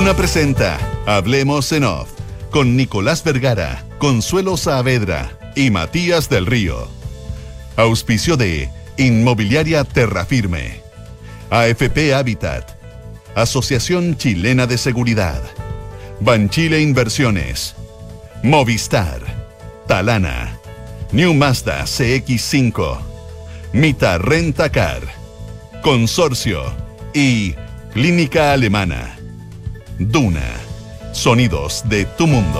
Duna presenta Hablemos en Off con Nicolás Vergara, Consuelo Saavedra y Matías del Río. Auspicio de Inmobiliaria Terrafirme, AFP Habitat, Asociación Chilena de Seguridad, Banchile Inversiones, Movistar, Talana, New Mazda CX-5, Mita Rent-A-Car, Consorcio y Clínica Alemana. Duna, sonidos de tu mundo.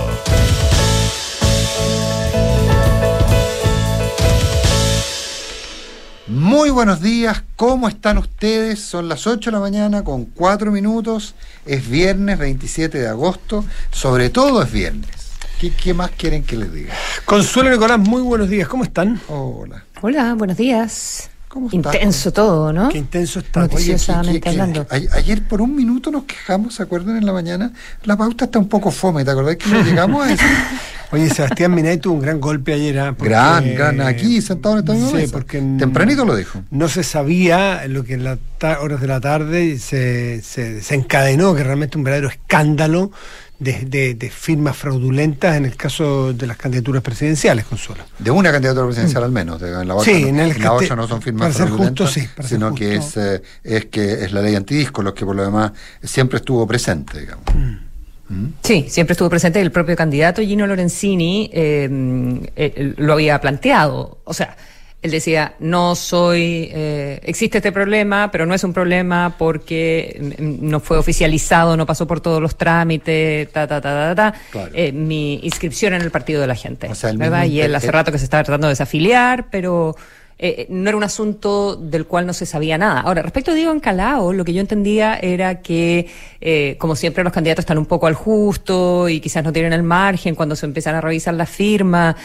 Muy buenos días, ¿cómo están ustedes? Son las 8 de la mañana con 4 minutos. Es viernes 27 de agosto, sobre todo es viernes. ¿Qué más quieren que les diga? Consuelo, Nicolás, muy buenos días, ¿cómo están? Hola. Hola, buenos días. ¿Cómo estás? Intenso todo, ¿no? Qué intenso está. Noticiosamente hablando. Ayer por un minuto nos quejamos, ¿se acuerdan? En la mañana. La pauta está un poco fome, ¿te acordás que no llegamos a eso? Oye, Sebastián Minay tuvo un gran golpe ayer. Porque, gran, aquí sentado en esta misma mesa. Porque tempranito lo dijo. No se sabía lo que en las horas de la tarde se encadenó, que realmente un verdadero escándalo de firmas fraudulentas en el caso de las candidaturas presidenciales, Consuelo. De una candidatura presidencial al menos. En la otra, sí, en la otra no son firmas fraudulentas, sino que es la ley antidisco, lo que por lo demás siempre estuvo presente, digamos. Sí, siempre estuvo presente. El propio candidato Gino Lorenzini lo había planteado. O sea, él decía, existe este problema, pero no es un problema porque no fue oficializado, no pasó por todos los trámites, Claro. Mi inscripción en el partido de la gente, o sea, ¿verdad? Y él hace rato que se estaba tratando de desafiliar, pero no era un asunto del cual no se sabía nada. Ahora, respecto a Diego Ancalao, lo que yo entendía era que, como siempre, los candidatos están un poco al justo y quizás no tienen el margen cuando se empiezan a revisar las firmas.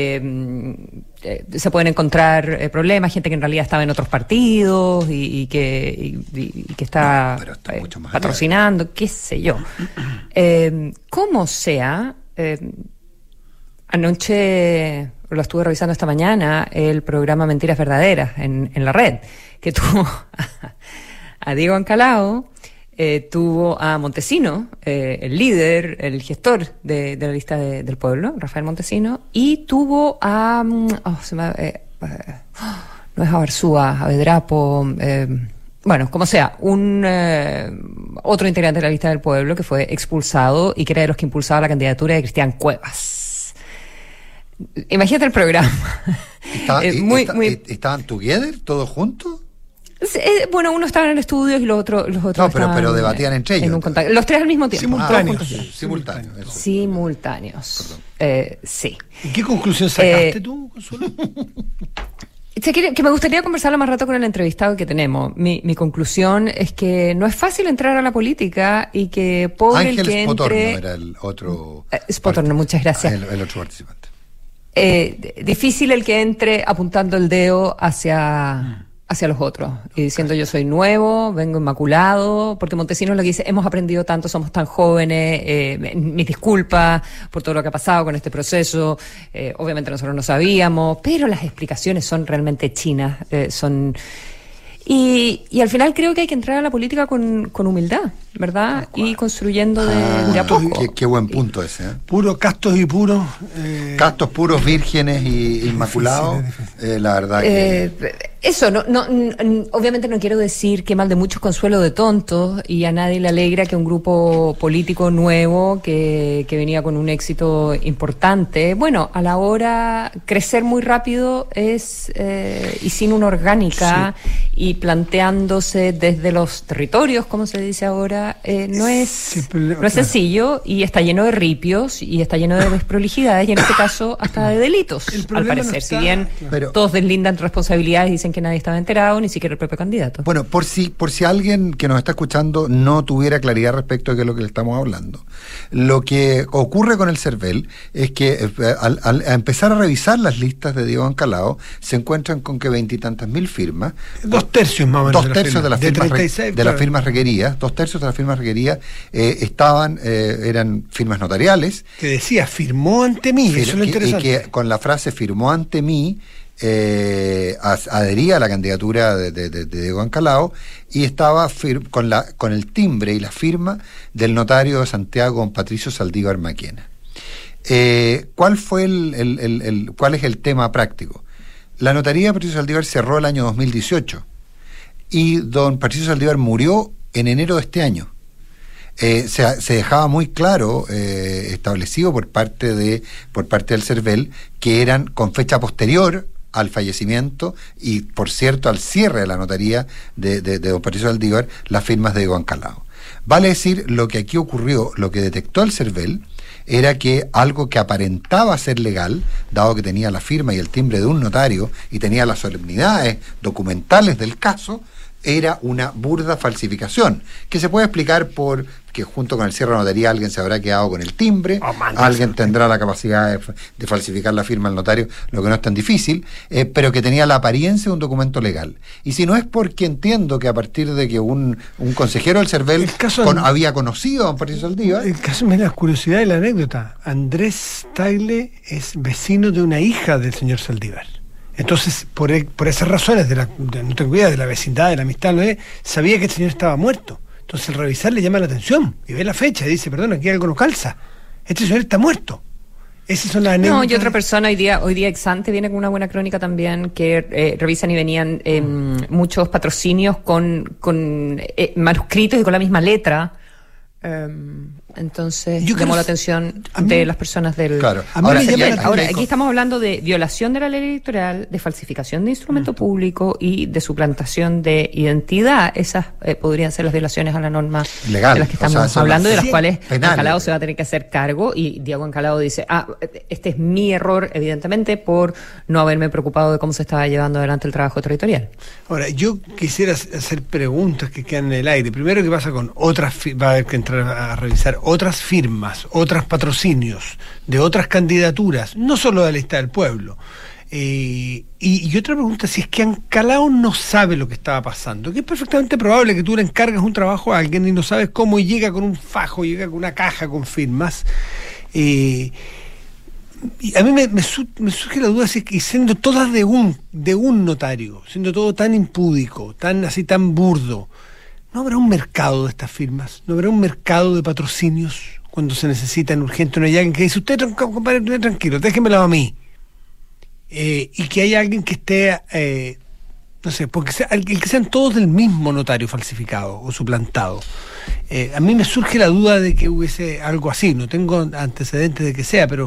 Se pueden encontrar problemas, gente que en realidad estaba en otros partidos y que está patrocinando, qué sé yo. Como sea, anoche lo estuve revisando esta mañana, el programa Mentiras Verdaderas en la red, que tuvo a Diego Ancalao, tuvo a Montesino, el líder, el gestor de la lista del pueblo, Rafael Montesino, y tuvo a no es a Barzúa, a Bedrapo, bueno, como sea, otro integrante de la lista del pueblo que fue expulsado y que era de los que impulsaba la candidatura de Cristian Cuevas. Imagínate el programa. ¿Estaban together, todos juntos? Bueno, uno estaba en el estudio y los otros no, pero debatían entre ellos. Los tres al mismo tiempo. Simultáneos. Sí. ¿Y qué conclusión sacaste tú, Consuelo? Que me gustaría conversarlo más rato con el entrevistado que tenemos. Mi conclusión es que no es fácil entrar a la política y que pobre Ángel el que Spotorno entre... era el otro... Spotorno, muchas gracias. El otro participante. Difícil el que entre apuntando el dedo hacia los otros y diciendo yo soy nuevo, vengo inmaculado, porque Montesino lo que dice, hemos aprendido tanto, somos tan jóvenes, mis disculpas por todo lo que ha pasado con este proceso, obviamente nosotros no sabíamos, pero las explicaciones son realmente chinas, y al final creo que hay que entrar a la política con humildad, ¿verdad? Y construyendo de a poco. Qué buen punto ese, ¿eh? Puros, castos y puros. Castos, puros, vírgenes y inmaculados. La verdad que... Eso, obviamente no quiero decir que mal de muchos, consuelo de tontos, y a nadie le alegra que un grupo político nuevo que venía con un éxito importante, bueno, a la hora crecer muy rápido y sin una orgánica, y planteándose desde los territorios, como se dice ahora, no es sencillo, y está lleno de ripios y está lleno de desprolijidades y en este caso hasta de delitos, al parecer, si bien todos deslindan responsabilidades y dicen que nadie estaba enterado, ni siquiera el propio candidato. Bueno, por si alguien que nos está escuchando no tuviera claridad respecto a qué es lo que le estamos hablando, lo que ocurre con el CERVEL es que al empezar a revisar las listas de Diego Ancalao se encuentran con que 20 y tantas mil firmas, 2/3 más o menos, 2/3 de las firmas requeridas, 2/3 de las firmas requeridas eran firmas notariales. Que decía, firmó ante mí, eso es lo interesante. Y que con la frase firmó ante mí adhería a la candidatura de Diego Ancalao y estaba con el timbre y la firma del notario de Santiago, don Patricio Saldívar Maquena. ¿Cuál es el tema práctico? La notaría de Patricio Saldívar cerró el año 2018 y don Patricio Saldívar murió en enero de este año. Se dejaba muy claro, establecido por parte del CERVEL, que eran con fecha posterior al fallecimiento y, por cierto, al cierre de la notaría de don Patricio Saldívar, las firmas de Diego Ancalao. Vale decir, lo que aquí ocurrió, lo que detectó el CERVEL, era que algo que aparentaba ser legal, dado que tenía la firma y el timbre de un notario y tenía las solemnidades documentales del caso, era una burda falsificación, que se puede explicar por que junto con el cierre de notaría alguien se habrá quedado con el timbre, alguien tendrá la capacidad de falsificar la firma del notario, lo que no es tan difícil, pero que tenía la apariencia de un documento legal. Y si no es porque entiendo que a partir de que un consejero del CERVEL había conocido a don Patricio Saldívar... El caso, me da la curiosidad y la anécdota. Andrés Tagle es vecino de una hija del señor Saldívar. Entonces, por esas razones no tengo idea, de la vecindad, de la amistad, sabía que el señor estaba muerto. Entonces, al revisar le llama la atención y ve la fecha y dice, perdón, aquí algo no calza. Este señor está muerto. Esas son las anécdotas. No, y otra persona hoy día ex ante viene con una buena crónica también, que revisan y venían muchos patrocinios con manuscritos y con la misma letra. Entonces llamó la atención de las personas del... Claro. Ahora, aquí estamos hablando de violación de la ley electoral, de falsificación de instrumento público y de suplantación de identidad. Esas podrían ser las violaciones a la norma legal de las que estamos hablando, de las cuales Ancalao se va a tener que hacer cargo, y Diego Ancalao dice, este es mi error, evidentemente, por no haberme preocupado de cómo se estaba llevando adelante el trabajo territorial. Ahora, yo quisiera hacer preguntas que quedan en el aire. Primero, ¿qué pasa con otras? Va a haber que entrar a revisar otras firmas, otros patrocinios de otras candidaturas, no solo de la lista del pueblo. Y otra pregunta, si es que Ancalao no sabe lo que estaba pasando, que es perfectamente probable que tú le encargas un trabajo a alguien y no sabes cómo, y llega con un fajo, llega con una caja con firmas. Y a mí me surge la duda, si es que siendo todas de un notario, siendo todo tan impúdico, tan burdo, ¿no habrá un mercado de estas firmas? ¿No habrá un mercado de patrocinios cuando se necesitan urgente? No hay alguien que dice, usted, compadre, tranquilo, déjemelo a mí. Y que haya alguien que esté, no sé, porque que sean todos del mismo notario falsificado o suplantado. A mí me surge la duda de que hubiese algo así. No tengo antecedentes de que sea, pero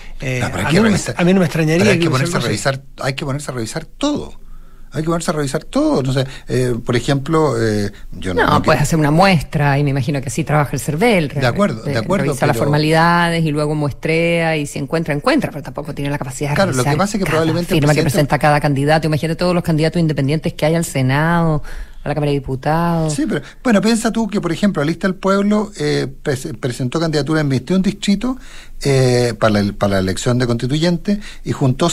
a mí no me extrañaría. Hay que ponerse a revisar todo. Hay que ponerse a revisar todo. No sé, por ejemplo, yo no puedes hacer una muestra, y me imagino que así trabaja el CERVEL. De acuerdo. Revisa las formalidades y luego muestrea, y si encuentra, pero tampoco tiene la capacidad de revisar. Lo que pasa es que probablemente firma que presenta cada candidato. Imagínate todos los candidatos independientes que hay al Senado, a la Cámara de Diputados. Sí, pero bueno, piensa tú que, por ejemplo, la lista del pueblo presentó candidatura en 21 distritos para la elección de constituyente y juntó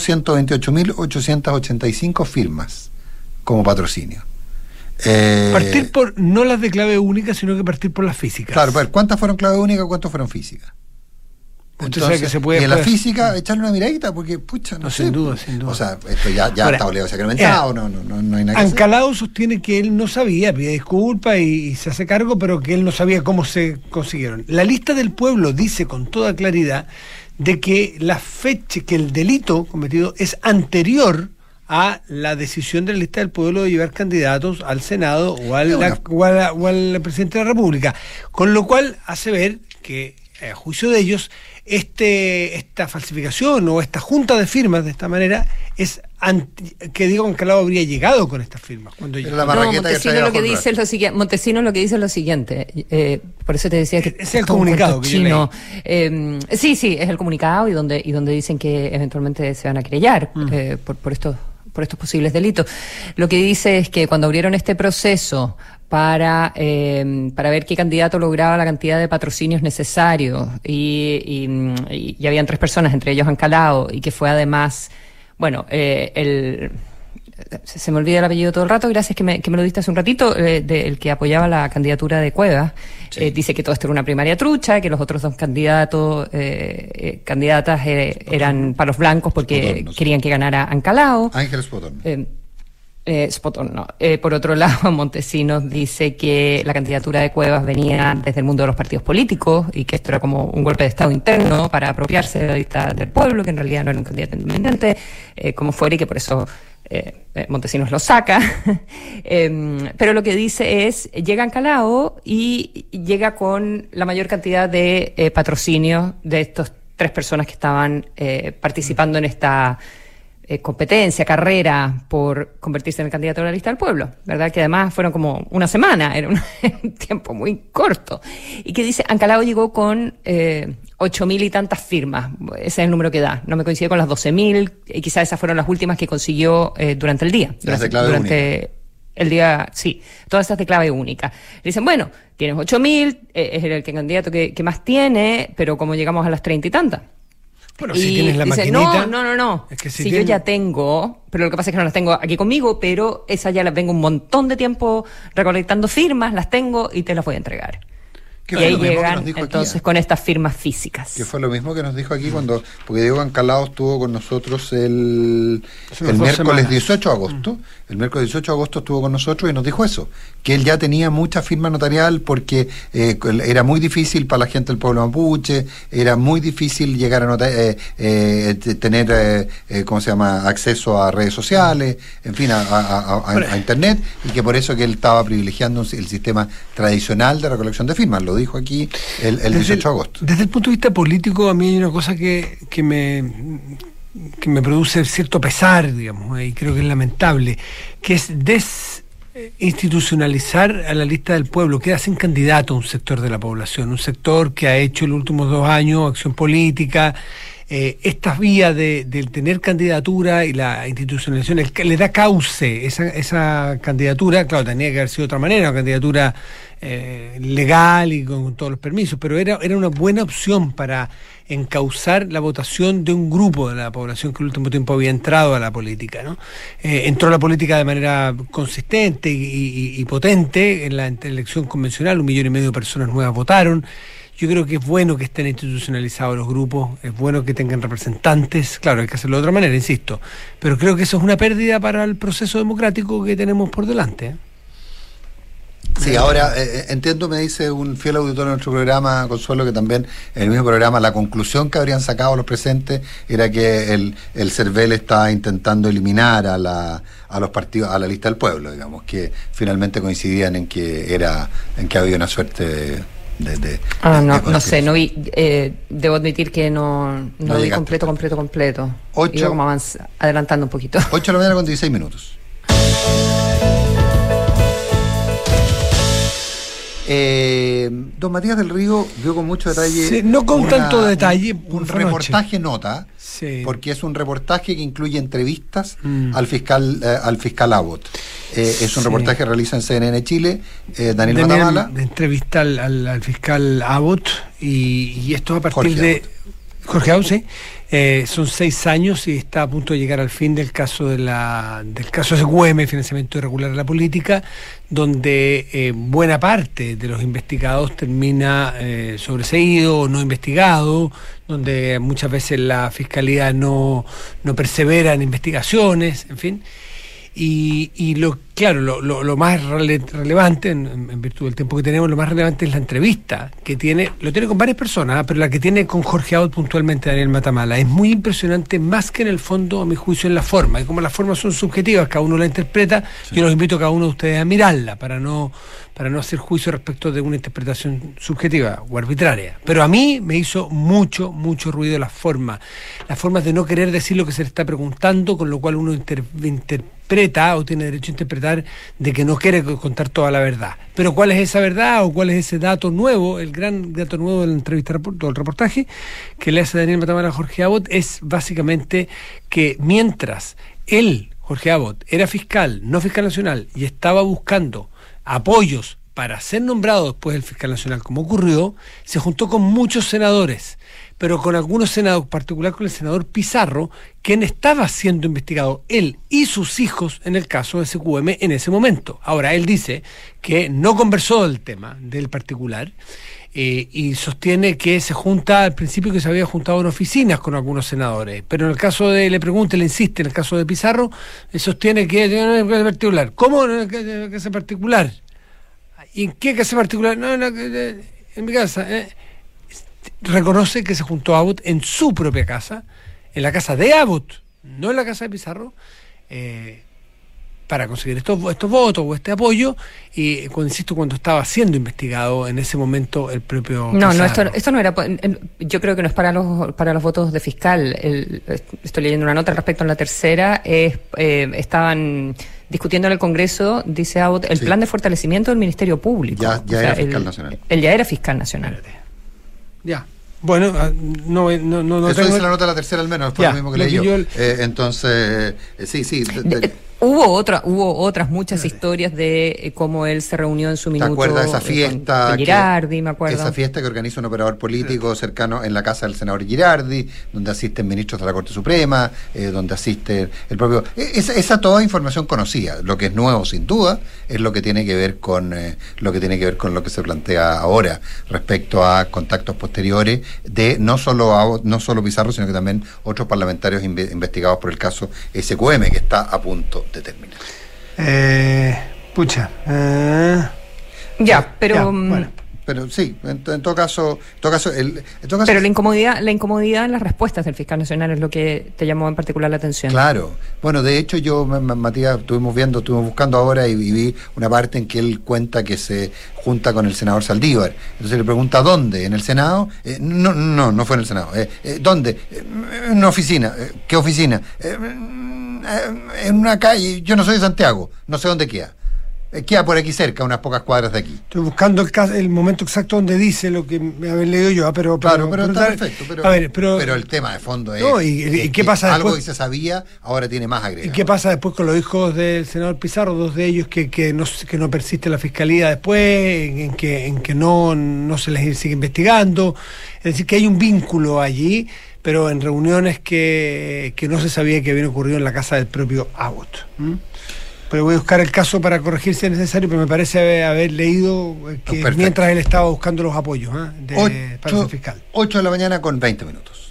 128.885 firmas como patrocinio. Partir por no las de clave única, sino que partir por las físicas. Claro, pues, ¿cuántas fueron clave única, cuántas fueron físicas? Entonces, que se puede, y en la física echarle una miradita, porque no sé, sin duda. O sea, esto ya ahora, está obligado sacramentado, no hay nada que Ancalao hacer. Sostiene que él no sabía, pide disculpas y se hace cargo, pero que él no sabía cómo se consiguieron. La lista del pueblo dice con toda claridad de que la fecha, que el delito cometido es anterior a la decisión de la lista del pueblo de llevar candidatos al Senado o al presidente de la República, con lo cual hace ver que, a juicio de ellos, esta falsificación o esta junta de firmas de esta manera es que Diego Ancalao habría llegado con estas firmas. Montesino lo que dice es lo siguiente, por eso te decía que es el comunicado que chino. Sí, es el comunicado, y donde dicen que eventualmente se van a querellar por estos posibles delitos. Lo que dice es que cuando abrieron este proceso para ver qué candidato lograba la cantidad de patrocinios necesarios, y habían 3 personas, entre ellos Ancalao, y que fue además, se me olvida el apellido todo el rato, gracias que me lo diste hace un ratito, el que apoyaba la candidatura de Cuevas, dice que todo esto era una primaria trucha, que los otros dos candidatas eran palos blancos porque querían que ganara Ancalao. Ángel Spotón. Spotón, no. Por otro lado, Montesinos dice que la candidatura de Cuevas venía desde el mundo de los partidos políticos y que esto era como un golpe de Estado interno para apropiarse de la lista del pueblo, que en realidad no era un candidato independiente, como fuera, y que por eso Montesinos lo saca. Pero lo que dice es, llega Ancalao y llega con la mayor cantidad de patrocinios de estos 3 personas que estaban participando en esta competencia, carrera por convertirse en el candidato de la lista del pueblo, ¿verdad? Que además fueron como una semana, era un tiempo muy corto. Y que dice, Ancalao llegó con 8.000 y tantas firmas, ese es el número que da, no me coincide con las 12.000, y quizás esas fueron las últimas que consiguió durante el día. Durante el día, sí, todas esas de clave única. Le dicen, bueno, tienes 8.000, es el candidato que más tiene, pero como llegamos a las 30 y tantas. Bueno, si tienes la maquinita... No. Es que si yo ya tengo, pero lo que pasa es que no las tengo aquí conmigo, pero esas ya las vengo un montón de tiempo recolectando firmas, las tengo y te las voy a entregar. Y ahí llegan entonces con estas firmas físicas. Que fue lo mismo que nos dijo aquí porque Diego Ancalao estuvo con nosotros el miércoles 18 de agosto. El miércoles 18 de agosto estuvo con nosotros y nos dijo eso, que él ya tenía mucha firma notarial porque era muy difícil para la gente del pueblo mapuche, era muy difícil llegar a tener acceso a redes sociales, en fin, a internet, y que por eso que él estaba privilegiando el sistema tradicional de recolección de firmas. Lo dijo aquí el 18 de agosto. Desde el punto de vista político, a mí hay una cosa que me produce cierto pesar, digamos, y creo que es lamentable, que es desinstitucionalizar a la lista del pueblo. Queda sin candidato un sector de la población, un sector que ha hecho en los últimos 2 años acción política. Estas vías de tener candidatura y la institucionalización le da cauce esa candidatura. Claro, tenía que haber sido de otra manera, una candidatura legal y con todos los permisos, pero era una buena opción para encauzar la votación de un grupo de la población que en el último tiempo había entrado a la política, ¿no? Entró a la política de manera consistente y potente en la elección convencional, 1,5 millones de personas nuevas votaron. Yo creo que es bueno que estén institucionalizados los grupos, es bueno que tengan representantes, claro, hay que hacerlo de otra manera, insisto, pero creo que eso es una pérdida para el proceso democrático que tenemos por delante. Sí, ahora entiendo, me dice un fiel auditor de nuestro programa, Consuelo, que también en el mismo programa la conclusión que habrían sacado los presentes era que el CERVEL está intentando eliminar a los partidos, a la lista del pueblo, digamos, que finalmente coincidían en que había una suerte no sé, no vi, debo admitir que no vi completo. Iba como adelantando un poquito. 8 de la mañana con 16 minutos. Don Matías del Río vio con mucho detalle. Sí, no con tanto detalle. Un reportaje nota, sí, porque es un reportaje que incluye entrevistas al fiscal Abbott. Es un reportaje que realiza en CNN Chile, Daniel Matamala. Entrevista al fiscal Abbott y esto a partir de Jorge Abbott, sí. Son 6 años y está a punto de llegar al fin del caso del caso SQM, financiamiento irregular de la política, donde buena parte de los investigados termina sobreseído o no investigado, donde muchas veces la fiscalía no persevera en investigaciones, en fin. Y lo más relevante, en virtud del tiempo que tenemos, lo más relevante es la entrevista que lo tiene con varias personas, pero la que tiene con Jorge Abbott puntualmente, Daniel Matamala. Es muy impresionante, más que en el fondo, a mi juicio, en la forma. Y como las formas son subjetivas, cada uno la interpreta, sí, yo los invito a cada uno de ustedes a mirarla para no hacer juicio respecto de una interpretación subjetiva o arbitraria. Pero a mí me hizo mucho ruido las formas de no querer decir lo que se le está preguntando, con lo cual uno interpreta o tiene derecho a interpretar de que no quiere contar toda la verdad. Pero ¿cuál es esa verdad o cuál es ese dato nuevo? El gran dato nuevo de la entrevista, del reportaje que le hace Daniel Matamala a Jorge Abbott es básicamente que mientras él, Jorge Abbott, era fiscal, no fiscal nacional, y estaba buscando apoyos para ser nombrado después del fiscal nacional, como ocurrió, se juntó con muchos senadores, pero con algunos senadores, en particular con el senador Pizarro, quien estaba siendo investigado, él y sus hijos, en el caso de SQM en ese momento. Ahora, él dice que no conversó del tema, del particular, y sostiene que se junta, al principio que se había juntado en oficinas con algunos senadores, pero en el caso de, le pregunta, le insiste, en el caso de Pizarro, sostiene que es particular. ¿Cómo que es particular? ¿Y en qué que es particular? No, en mi casa. Reconoce que se juntó Abbott en su propia casa, en la casa de Abbott, no en la casa de Pizarro, para conseguir estos votos o este apoyo, y insisto, cuando estaba siendo investigado en ese momento el propio Pizarro. Esto no era, yo creo que no es para los votos de fiscal. Estoy leyendo una nota respecto a la tercera, estaban discutiendo en el Congreso, dice Abbott, el plan de fortalecimiento del Ministerio Público. Ya era fiscal nacional. Él ya era fiscal nacional. Ya. Bueno, no eso tengo... dice la nota de la tercera al menos, fue ya, lo mismo que leí yo. Entonces, sí. Hubo otras muchas historias de cómo él se reunió en su minuto. ¿Te acuerdas de esa fiesta? Con Girardi, me acuerdo. Esa fiesta que organiza un operador político cercano en la casa del senador Girardi, donde asisten ministros de la Corte Suprema, donde asiste el propio... Esa toda información conocida. Lo que es nuevo, sin duda, es lo que tiene que ver con lo que se plantea ahora respecto a contactos posteriores de no solo Pizarro, sino que también otros parlamentarios investigados por el caso SQM, que está a punto de terminar. Bueno. Pero sí, en todo caso, pero la incomodidad en las respuestas del fiscal nacional es lo que te llamó en particular la atención. Claro. Bueno, de hecho yo, Matías, estuvimos buscando ahora y vi una parte en que él cuenta que se junta con el senador Saldívar. Entonces le pregunta ¿dónde? ¿En el Senado? No fue en el Senado. ¿Dónde? En una oficina. ¿Qué oficina? En una calle. Yo no soy de Santiago, no sé dónde queda. Queda por aquí cerca, unas pocas cuadras de aquí. Estoy buscando el momento exacto donde dice lo que me había leído yo, pero está perfecto. Pero el tema de fondo es... No, ¿y qué pasa después? Algo que se sabía, ahora tiene más agregado. ¿Y qué pasa después con los hijos del senador Pizarro? Dos de ellos que no persiste la fiscalía después, en que no se les sigue investigando. Es decir, que hay un vínculo allí, pero en reuniones que no se sabía que habían ocurrido en la casa del propio Abbott. Pero voy a buscar el caso para corregir si es necesario, pero me parece haber leído que mientras él estaba buscando los apoyos para ser fiscal. 8 de la mañana con 20 minutos.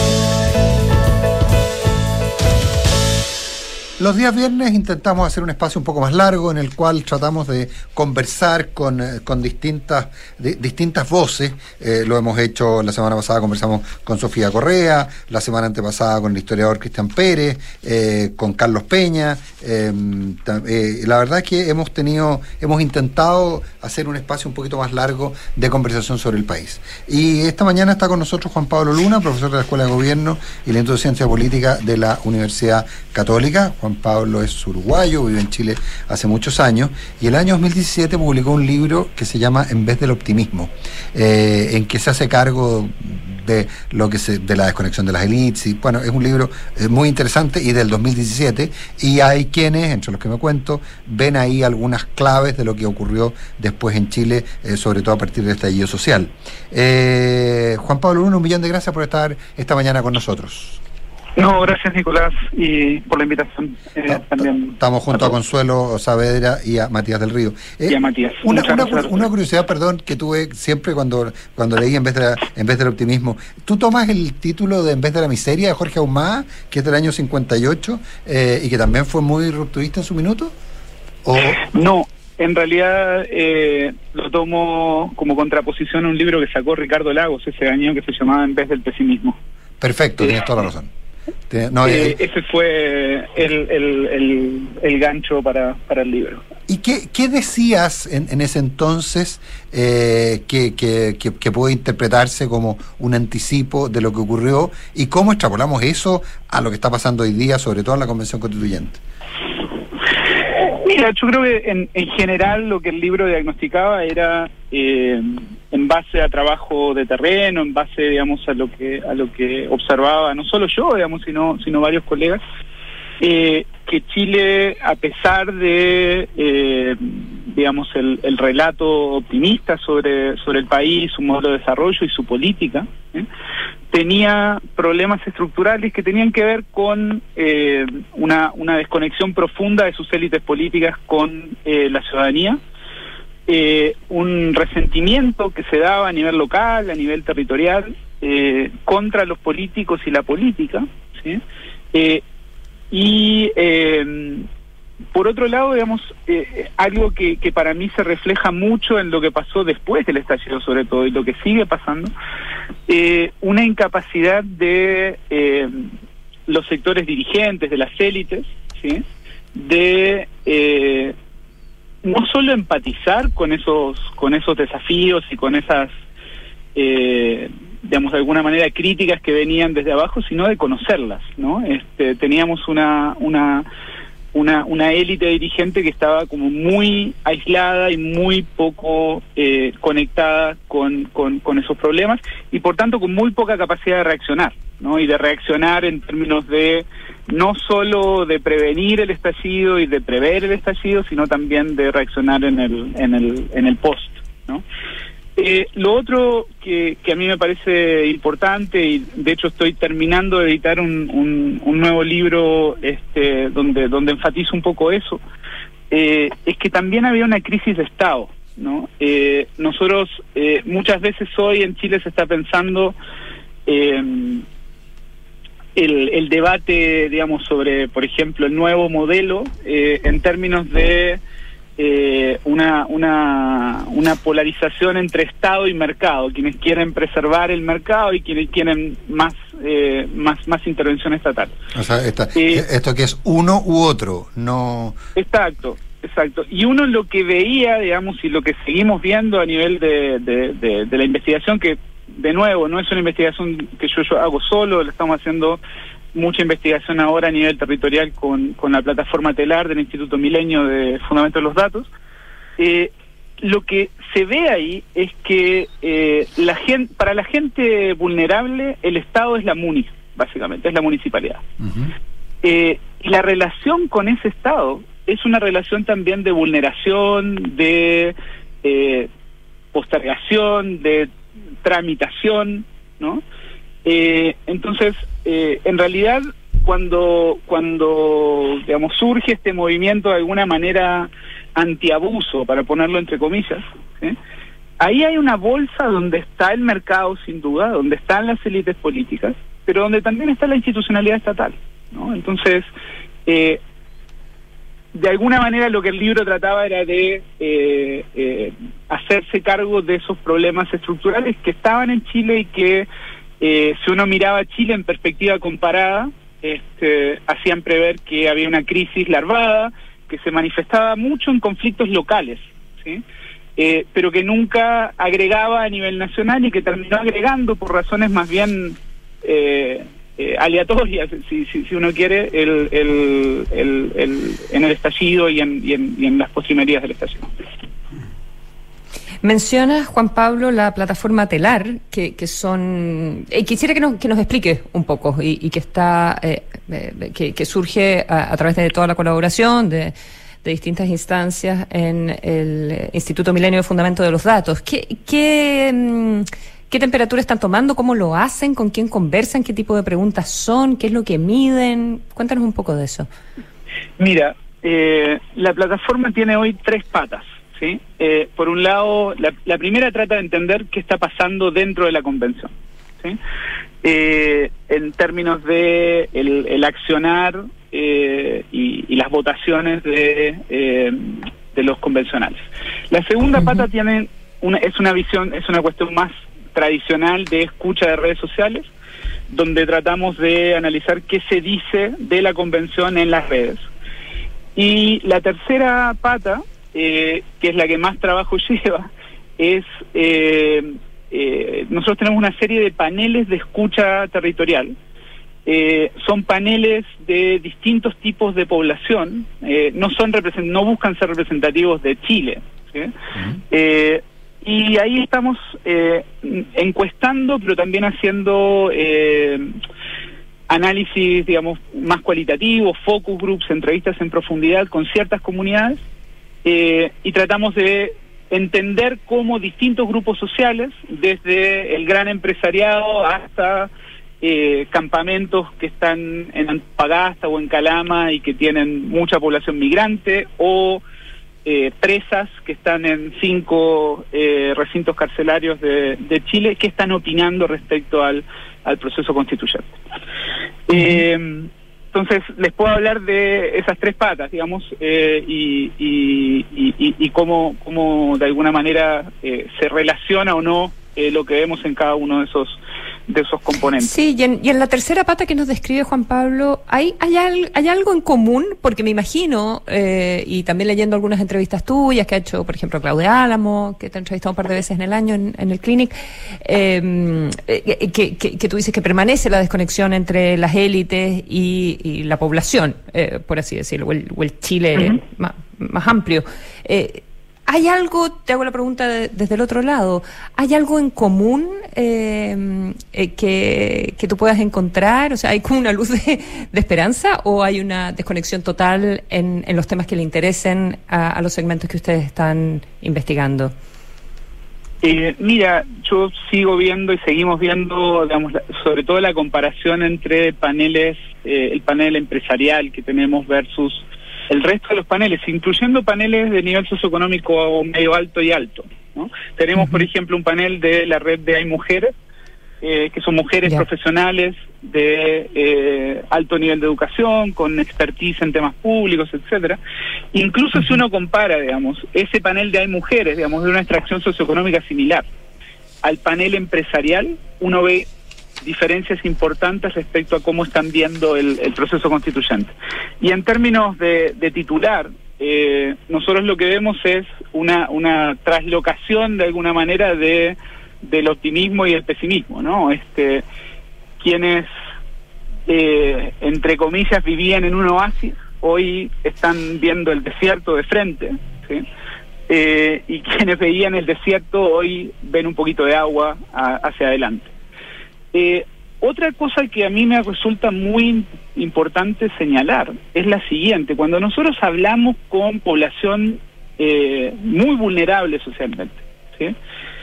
Los días viernes intentamos hacer un espacio un poco más largo en el cual tratamos de conversar con distintas voces. Lo hemos hecho la semana pasada, conversamos con Sofía Correa, la semana antepasada con el historiador Cristian Pérez, con Carlos Peña. La verdad es que hemos intentado hacer un espacio un poquito más largo de conversación sobre el país. Y esta mañana está con nosotros Juan Pablo Luna, profesor de la Escuela de Gobierno y la Instituto de Ciencia Política de la Universidad Católica. Juan Pablo es uruguayo, vive en Chile hace muchos años y el año 2017 publicó un libro que se llama En vez del optimismo, en que se hace cargo de de la desconexión de las élites. Y bueno, es un libro muy interesante y del 2017, y hay quienes, entre los que me cuento, ven ahí algunas claves de lo que ocurrió después en Chile, sobre todo a partir del estallido social. Juan Pablo Luna, 1.000.000 de gracias por estar esta mañana con nosotros. No, gracias Nicolás y por la invitación. También estamos junto a Consuelo Saavedra y a Matías del Río. Y a Matías. Una curiosidad, perdón, que tuve siempre cuando leí en vez del optimismo. Tú tomas el título de En vez de la miseria de Jorge Ahumada, que es del año 58, y que también fue muy rupturista en su minuto. ¿O? No. En realidad lo tomo como contraposición a un libro que sacó Ricardo Lagos ese año, que se llamaba En vez del pesimismo. Perfecto, tienes toda la razón. Ese fue el gancho para el libro. ¿Y qué decías en ese entonces que puede interpretarse como un anticipo de lo que ocurrió, y cómo extrapolamos eso a lo que está pasando hoy día, sobre todo en la Convención Constituyente? Mira, yo creo que en general lo que el libro diagnosticaba era en base a trabajo de terreno, en base, digamos, a lo que observaba no solo yo, digamos, sino varios colegas, que Chile, a pesar de digamos el relato optimista sobre el país, su modelo de desarrollo y su política, tenía problemas estructurales que tenían que ver con una desconexión profunda de sus élites políticas con la ciudadanía, un resentimiento que se daba a nivel local, a nivel territorial, contra los políticos y la política, ¿sí? Por otro lado, digamos, algo que para mí se refleja mucho en lo que pasó después del estallido, sobre todo, y lo que sigue pasando, una incapacidad de los sectores dirigentes, de las élites, ¿sí? De no solo empatizar con esos desafíos y con esas, digamos, de alguna manera críticas que venían desde abajo, sino de conocerlas, ¿no? Teníamos una élite dirigente que estaba como muy aislada y muy poco conectada con esos problemas, y por tanto con muy poca capacidad de reaccionar, ¿no? Y de reaccionar en términos de no solo de prevenir el estallido y de prever el estallido, sino también de reaccionar en el post, ¿no? Lo otro que a mí me parece importante, y de hecho estoy terminando de editar un nuevo libro donde enfatizo un poco eso, es que también había una crisis de Estado, ¿no? Nosotros muchas veces hoy en Chile se está pensando el debate, digamos, sobre, por ejemplo, el nuevo modelo en términos de una polarización entre Estado y mercado, quienes quieren preservar el mercado y quienes quieren más intervención estatal. O sea, esto que es uno u otro, no... Exacto. Y uno lo que veía, digamos, y lo que seguimos viendo a nivel de la investigación, que de nuevo no es una investigación que yo hago solo, la estamos haciendo mucha investigación ahora a nivel territorial con la plataforma TELAR del Instituto Milenio de Fundamento de los Datos. Lo que se ve ahí es que para la gente vulnerable el Estado es la MUNI, básicamente, es la municipalidad. Y la relación con ese Estado es una relación también de vulneración, de postergación, de tramitación, ¿no? Entonces, en realidad, cuando digamos surge este movimiento de alguna manera antiabuso, para ponerlo entre comillas, ¿sí? Ahí hay una bolsa donde está el mercado, sin duda, donde están las élites políticas, pero donde también está la institucionalidad estatal, ¿no? Entonces, de alguna manera lo que el libro trataba era de hacerse cargo de esos problemas estructurales que estaban en Chile y que, si uno miraba a Chile en perspectiva comparada, hacían prever que había una crisis larvada, que se manifestaba mucho en conflictos locales, ¿sí? Pero que nunca agregaba a nivel nacional y que terminó agregando por razones más bien aleatorias, si uno quiere, en el estallido y en las postrimerías del estallido. Mencionas, Juan Pablo, la plataforma TELAR, que son... quisiera que nos explique un poco, y que está que surge a través de toda la colaboración de distintas instancias en el Instituto Milenio de Fundamento de los Datos. ¿Qué temperatura están tomando? ¿Cómo lo hacen? ¿Con quién conversan? ¿Qué tipo de preguntas son? ¿Qué es lo que miden? Cuéntanos un poco de eso. Mira, la plataforma tiene hoy 3 patas, ¿sí? Por un lado, la primera trata de entender qué está pasando dentro de la convención, ¿sí? En términos de el accionar y las votaciones de los convencionales. La segunda pata es una cuestión más tradicional de escucha de redes sociales, donde tratamos de analizar qué se dice de la convención en las redes. Y la tercera pata, que es la que más trabajo lleva, es nosotros tenemos una serie de paneles de escucha territorial. Son paneles de distintos tipos de población, no buscan ser representativos de Chile, ¿sí? Y ahí estamos encuestando, pero también haciendo análisis, digamos, más cualitativos, focus groups, entrevistas en profundidad con ciertas comunidades, y tratamos de entender cómo distintos grupos sociales, desde el gran empresariado hasta campamentos que están en Antofagasta o en Calama y que tienen mucha población migrante, o presas que están en 5 recintos carcelarios de Chile, que están opinando respecto al proceso constituyente. Entonces, les puedo hablar de esas 3 patas, digamos, y cómo de alguna manera se relaciona o no lo que vemos en cada uno de esos componentes. Sí, y en la tercera pata que nos describe Juan Pablo, ¿hay algo en común? Porque me imagino, y también leyendo algunas entrevistas tuyas que ha hecho, por ejemplo, Claudia Álamo, que te ha entrevistado un par de veces en el año en el Clinic, que tú dices que permanece la desconexión entre las élites y la población, por así decirlo, o el Chile más amplio. ¿Hay algo, te hago la pregunta desde el otro lado, ¿hay algo en común que tú puedas encontrar? O sea, ¿hay como una luz de esperanza o hay una desconexión total en los temas que le interesen a los segmentos que ustedes están investigando? Mira, yo sigo viendo y seguimos viendo, digamos, sobre todo la comparación entre paneles, el panel empresarial que tenemos versus el resto de los paneles, incluyendo paneles de nivel socioeconómico medio alto y alto, ¿no? Tenemos, por ejemplo, un panel de la red de Hay Mujeres, que son mujeres profesionales de alto nivel de educación, con expertise en temas públicos, etcétera. Incluso si uno compara, digamos, ese panel de Hay Mujeres, digamos, de una extracción socioeconómica similar, al panel empresarial, uno ve diferencias importantes respecto a cómo están viendo el proceso constituyente. Y en términos de titular, nosotros lo que vemos es una traslocación de alguna manera del optimismo y el pesimismo, ¿no? Quienes entre comillas vivían en un oasis, hoy están viendo el desierto de frente, ¿sí? Y quienes veían el desierto hoy ven un poquito de agua hacia adelante. Otra cosa que a mí me resulta muy importante señalar es la siguiente: cuando nosotros hablamos con población muy vulnerable socialmente, ¿sí?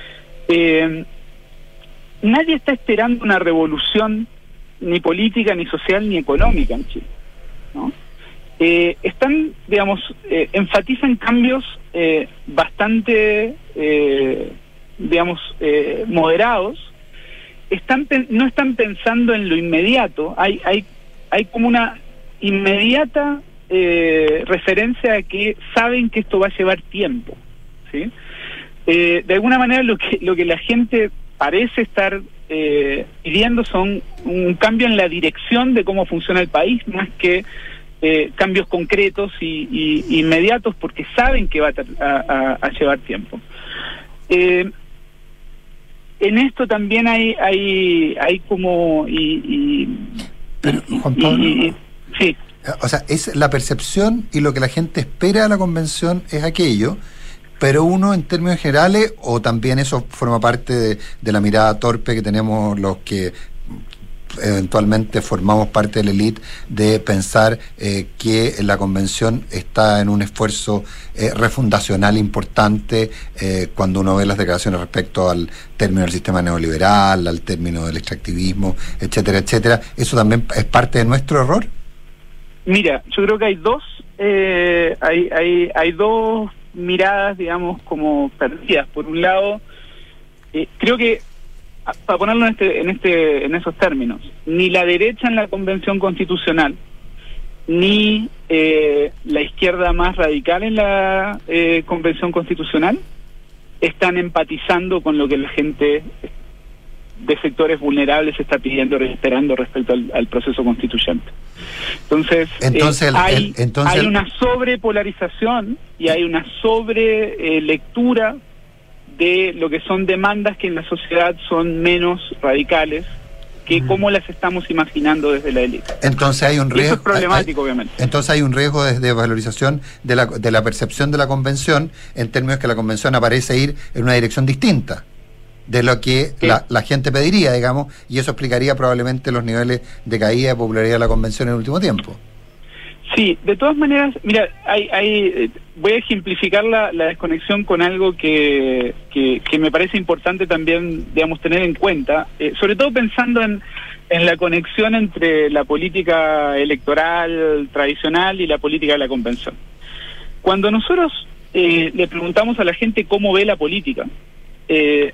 Nadie está esperando una revolución ni política, ni social, ni económica en Chile, ¿no? Están, digamos, enfatizan cambios bastante, digamos, moderados. No están pensando en lo inmediato. Hay como una inmediata referencia a que saben que esto va a llevar tiempo, ¿sí? De alguna manera lo que la gente parece estar pidiendo son un cambio en la dirección de cómo funciona el país, más que cambios concretos y inmediatos, porque saben que va a llevar tiempo. En esto también hay como Pero, Juan Pablo, sí. O sea, es la percepción y lo que la gente espera de la convención es aquello, pero uno en términos generales, o también eso forma parte de la mirada torpe que tenemos los que eventualmente formamos parte de la élite, de pensar que la convención está en un esfuerzo refundacional importante, cuando uno ve las declaraciones respecto al término del sistema neoliberal, al término del extractivismo, etcétera, etcétera. ¿Eso también es parte de nuestro error? Mira, yo creo que hay dos miradas, digamos, como perdidas. Por un lado, creo que, para ponerlo en esos términos, ni la derecha en la Convención Constitucional, ni la izquierda más radical en la Convención Constitucional están empatizando con lo que la gente de sectores vulnerables está pidiendo, esperando respecto al proceso constituyente. Entonces hay una sobrepolarización y hay una lectura de lo que son demandas que en la sociedad son menos radicales que como las estamos imaginando desde la élite. Entonces hay un riesgo. Eso es problemático, obviamente. Entonces hay un riesgo de valorización de la percepción de la convención, en términos que la convención aparece ir en una dirección distinta de lo que la gente pediría, digamos, y eso explicaría probablemente los niveles de caída de popularidad de la convención en el último tiempo. Sí, de todas maneras, mira, voy a ejemplificar la desconexión con algo que me parece importante también, digamos, tener en cuenta, sobre todo pensando en la conexión entre la política electoral tradicional y la política de la convención. Cuando nosotros le preguntamos a la gente cómo ve la política, ve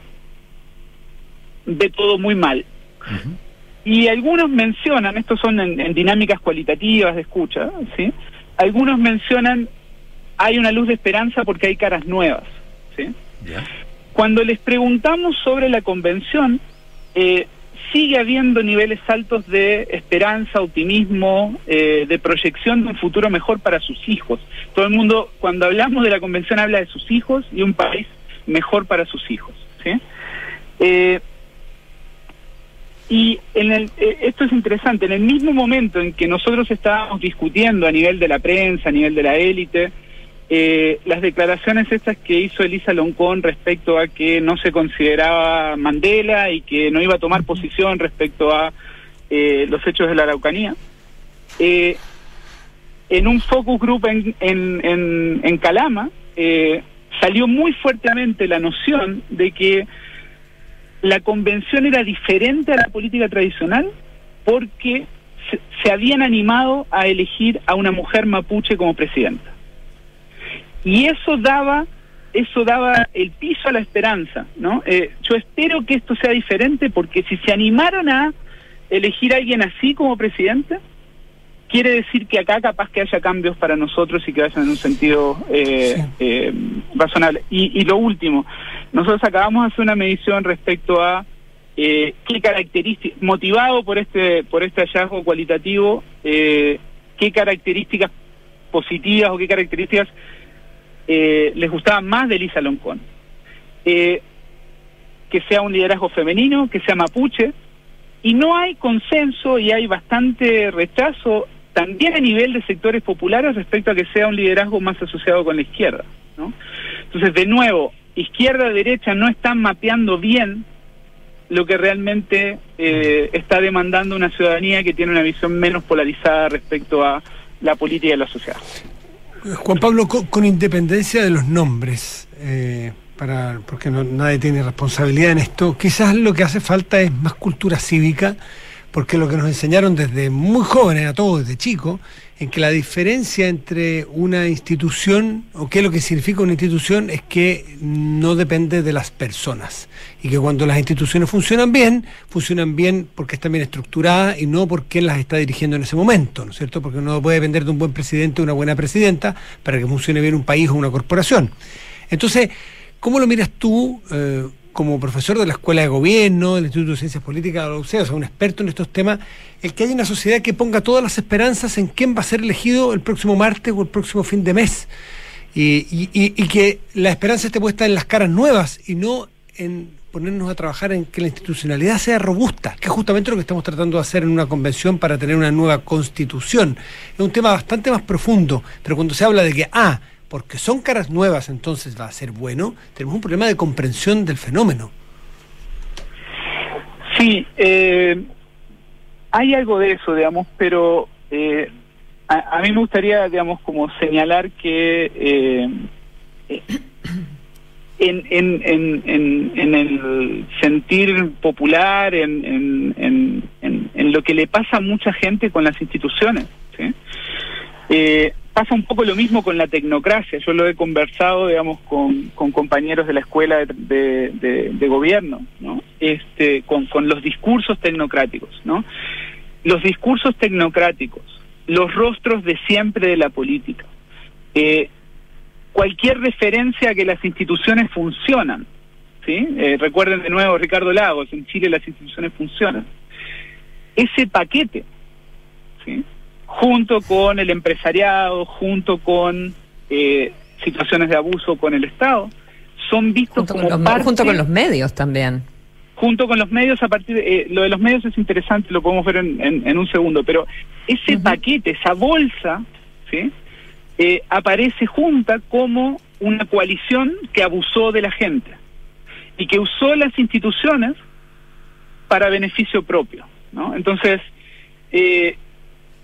todo muy mal. Uh-huh. Y algunos mencionan, estos son en dinámicas cualitativas de escucha, ¿sí? Algunos mencionan, hay una luz de esperanza porque hay caras nuevas, ¿sí? Yeah. Cuando les preguntamos sobre la convención, sigue habiendo niveles altos de esperanza, optimismo, de proyección de un futuro mejor para sus hijos. Todo el mundo, cuando hablamos de la convención, habla de sus hijos y un país mejor para sus hijos, ¿sí? Y esto es interesante, en el mismo momento en que nosotros estábamos discutiendo a nivel de la prensa, a nivel de la élite, las declaraciones estas que hizo Elisa Loncón respecto a que no se consideraba Mandela y que no iba a tomar posición respecto a los hechos de la Araucanía, en un focus group en Calama, salió muy fuertemente la noción de que la convención era diferente a la política tradicional porque se habían animado a elegir a una mujer mapuche como presidenta. Y eso daba el piso a la esperanza, ¿no? Yo espero que esto sea diferente porque si se animaron a elegir a alguien así como presidente, quiere decir que acá capaz que haya cambios para nosotros y que vayan en un sentido razonable. Y lo último, nosotros acabamos de hacer una medición respecto a qué características, motivado por este hallazgo cualitativo, qué características positivas o qué características les gustaban más de Elisa Loncón. Que sea un liderazgo femenino, que sea mapuche, y no hay consenso y hay bastante rechazo también a nivel de sectores populares respecto a que sea un liderazgo más asociado con la izquierda, ¿no? Entonces, de nuevo, izquierda-derecha no están mapeando bien lo que realmente está demandando una ciudadanía que tiene una visión menos polarizada respecto a la política y la sociedad. Juan Pablo, con independencia de los nombres, porque nadie tiene responsabilidad en esto, quizás lo que hace falta es más cultura cívica, porque lo que nos enseñaron desde muy jóvenes, a todos desde chicos, en que la diferencia entre una institución, o qué es lo que significa una institución, es que no depende de las personas, y que cuando las instituciones funcionan bien porque están bien estructuradas y no por quién las está dirigiendo en ese momento, ¿no es cierto? Porque no puede depender de un buen presidente o una buena presidenta para que funcione bien un país o una corporación. Entonces, ¿cómo lo miras tú como profesor de la Escuela de Gobierno, del Instituto de Ciencias Políticas, o sea, un experto en estos temas, el que haya una sociedad que ponga todas las esperanzas en quién va a ser elegido el próximo martes o el próximo fin de mes, y que la esperanza esté puesta en las caras nuevas y no en ponernos a trabajar en que la institucionalidad sea robusta, que es justamente lo que estamos tratando de hacer en una convención para tener una nueva constitución? Es un tema bastante más profundo, pero cuando se habla de que porque son caras nuevas, entonces va a ser bueno, tenemos un problema de comprensión del fenómeno. Sí, hay algo de eso, digamos, pero a mí me gustaría, digamos, como señalar que en el sentir popular, en lo que le pasa a mucha gente con las instituciones, ¿sí? Pasa un poco lo mismo con la tecnocracia. Yo lo he conversado, digamos, con compañeros de la escuela de gobierno, ¿no? Con los discursos tecnocráticos, ¿no? Los discursos tecnocráticos, los rostros de siempre de la política, cualquier referencia a que las instituciones funcionan, ¿sí? Recuerden de nuevo Ricardo Lagos, en Chile las instituciones funcionan. Ese paquete, ¿sí?, junto con el empresariado, junto con situaciones de abuso con el Estado, son vistos junto con los medios también. Junto con los medios, a partir de, lo de los medios es interesante, lo podemos ver en un segundo, pero ese paquete, esa bolsa, ¿sí?, aparece junta como una coalición que abusó de la gente y que usó las instituciones para beneficio propio, ¿no? Entonces,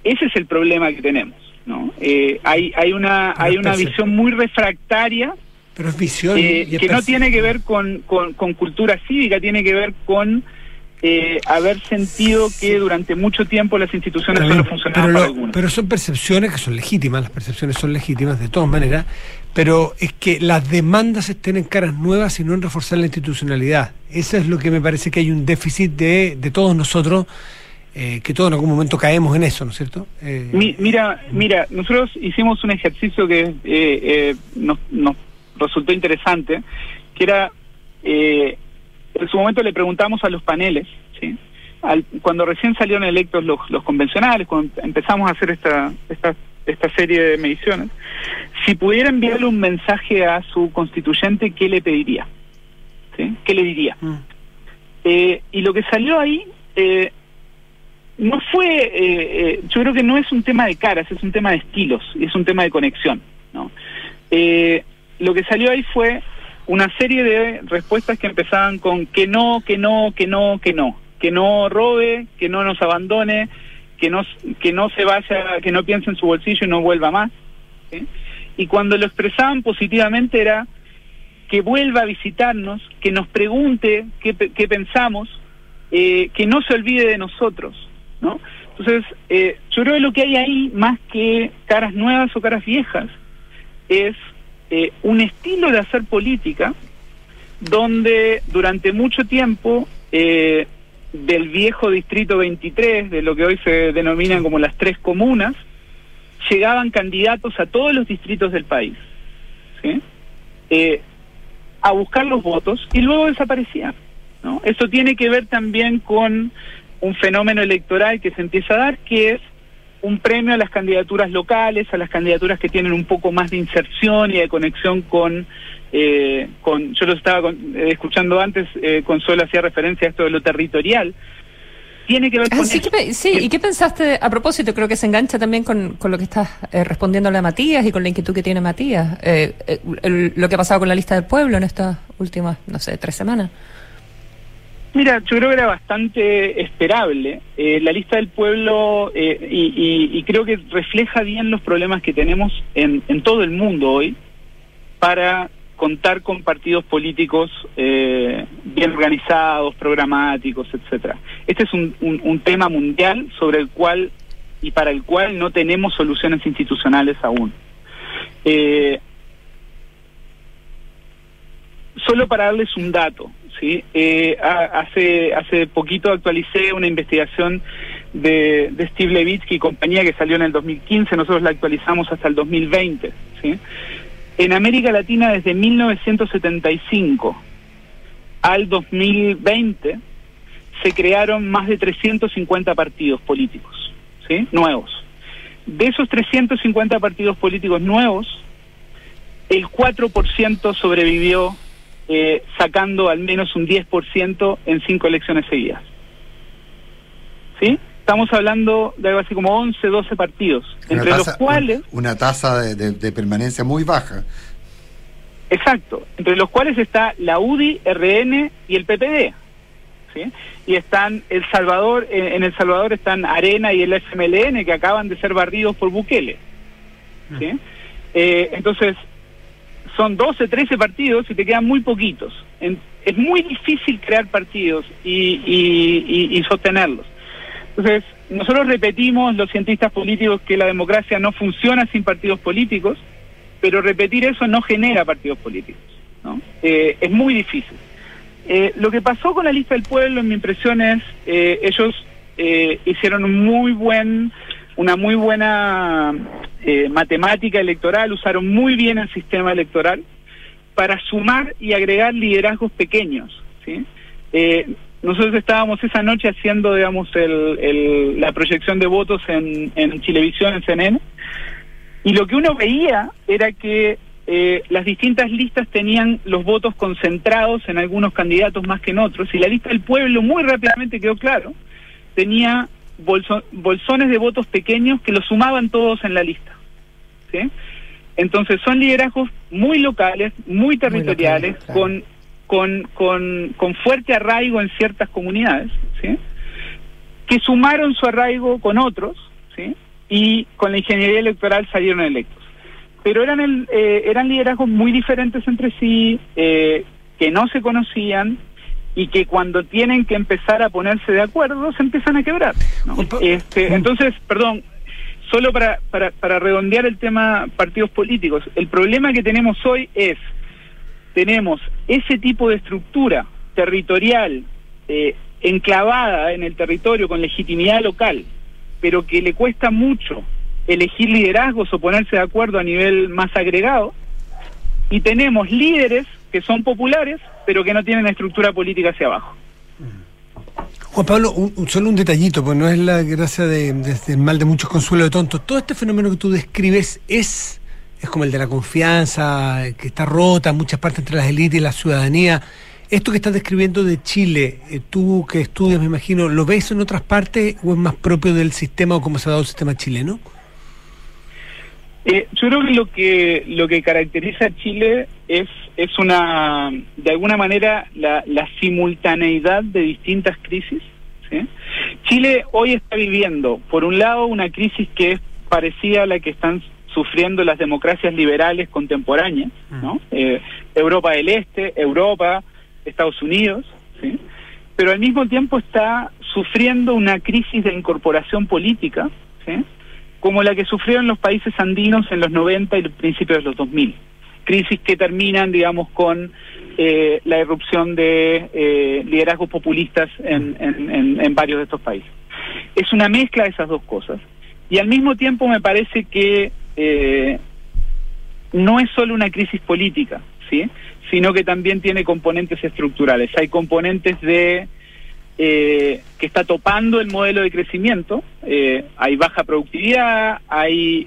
ese es el problema que tenemos, ¿no? Hay una visión muy refractaria, pero es visión que no tiene que ver con cultura cívica, tiene que ver con haber sentido que durante mucho tiempo las instituciones solo funcionaban para algunos. Pero son percepciones que son legítimas, las percepciones son legítimas de todas maneras, pero es que las demandas estén en caras nuevas y no en reforzar la institucionalidad. Eso es lo que me parece que hay un déficit de todos nosotros, que todos en algún momento caemos en eso, ¿no es cierto? Mira, nosotros hicimos un ejercicio que nos resultó interesante, que era... en su momento le preguntamos a los paneles, ¿sí? Cuando recién salieron electos los convencionales, cuando empezamos a hacer esta serie de mediciones, si pudiera enviarle un mensaje a su constituyente, ¿qué le pediría? ¿Sí? ¿Qué le diría? Y lo que salió ahí no fue, yo creo que no es un tema de caras, es un tema de estilos, y es un tema de conexión, ¿no? Lo que salió ahí fue una serie de respuestas que empezaban con que no robe, que no nos abandone, que no se vaya, que no piense en su bolsillo y no vuelva más, ¿sí? Y cuando lo expresaban positivamente era que vuelva a visitarnos, que nos pregunte qué pensamos, que no se olvide de nosotros, ¿no? Entonces, yo creo que lo que hay ahí, más que caras nuevas o caras viejas, es un estilo de hacer política donde durante mucho tiempo del viejo distrito 23, de lo que hoy se denominan como las 3 comunas, llegaban candidatos a todos los distritos del país, ¿sí? A buscar los votos y luego desaparecían, ¿no? Eso tiene que ver también con un fenómeno electoral que se empieza a dar, que es un premio a las candidaturas locales, a las candidaturas que tienen un poco más de inserción y de conexión con yo lo estaba escuchando antes, Consuelo hacía referencia a esto de lo territorial, tiene que ver con eso. ¿Y qué pensaste a propósito? Creo que se engancha también con lo que estás respondiéndole a Matías y con la inquietud que tiene Matías, lo que ha pasado con la lista del pueblo en estas últimas, 3 semanas. Mira, yo creo que era bastante esperable. La lista del pueblo, y creo que refleja bien los problemas que tenemos en todo el mundo hoy para contar con partidos políticos bien organizados, programáticos, etcétera. Este es un tema mundial sobre el cual y para el cual no tenemos soluciones institucionales aún. Solo para darles un dato, ¿sí? Hace poquito actualicé una investigación de Steve Levitsky y compañía que salió en el 2015, nosotros la actualizamos hasta el 2020, ¿sí? En América Latina, desde 1975 al 2020, se crearon más de 350 partidos políticos, ¿sí? Nuevos. De esos 350 partidos políticos nuevos, el 4% sobrevivió, sacando al menos un 10% en 5 elecciones seguidas. ¿Sí? Estamos hablando de algo así como 11, 12 partidos, entre los cuales... Una tasa de permanencia muy baja. Exacto, entre los cuales está la UDI, RN y el PPD, ¿sí? Y están en El Salvador están Arena y el FMLN, que acaban de ser barridos por Bukele, ¿sí? Entonces, son 12, 13 partidos y te quedan muy poquitos. Es muy difícil crear partidos y sostenerlos. Entonces, nosotros repetimos, los cientistas políticos, que la democracia no funciona sin partidos políticos, pero repetir eso no genera partidos políticos, ¿no? Es muy difícil. Lo que pasó con la lista del pueblo, en mi impresión es, ellos hicieron una muy buena matemática electoral, usaron muy bien el sistema electoral para sumar y agregar liderazgos pequeños, ¿sí? Nosotros estábamos esa noche haciendo, digamos, la proyección de votos en Chilevisión, en CNN, y lo que uno veía era que las distintas listas tenían los votos concentrados en algunos candidatos más que en otros, y la lista del pueblo muy rápidamente quedó claro, tenía bolsones de votos pequeños que los sumaban todos en la lista, ¿sí? Entonces son liderazgos muy locales, muy territoriales, muy locales, claro, con fuerte arraigo en ciertas comunidades, ¿sí? Que sumaron su arraigo con otros, ¿sí? y con la ingeniería electoral salieron electos. Pero eran liderazgos muy diferentes entre sí, que no se conocían y que cuando tienen que empezar a ponerse de acuerdo se empiezan a quebrar, ¿no? Entonces, perdón, solo para redondear el tema partidos políticos, el problema que tenemos hoy tenemos ese tipo de estructura territorial enclavada en el territorio con legitimidad local, pero que le cuesta mucho elegir liderazgos o ponerse de acuerdo a nivel más agregado, y tenemos líderes que son populares pero que no tienen estructura política hacia abajo. Juan Pablo, solo un detallito, pues no es la gracia del mal de muchos consuelo de tontos. Todo este fenómeno que tú describes es como el de la confianza, que está rota en muchas partes entre las élites y la ciudadanía. Esto que estás describiendo de Chile, tú que estudias, me imagino, ¿lo ves en otras partes o es más propio del sistema o cómo se ha dado el sistema chileno? Yo creo que lo que caracteriza a Chile es de alguna manera la simultaneidad de distintas crisis, ¿sí? Chile hoy está viviendo, por un lado, una crisis que es parecida a la que están sufriendo las democracias liberales contemporáneas, ¿no? Europa del Este, Europa, Estados Unidos, ¿sí? Pero al mismo tiempo está sufriendo una crisis de incorporación política, ¿sí? Como la que sufrieron los países andinos en los 90 y principios de los 2000. Crisis que terminan, digamos, con la irrupción de liderazgos populistas en varios de estos países. Es una mezcla de esas dos cosas. Y al mismo tiempo me parece que no es solo una crisis política, ¿sí? Sino que también tiene componentes estructurales. Hay componentes que está topando el modelo de crecimiento, hay baja productividad, hay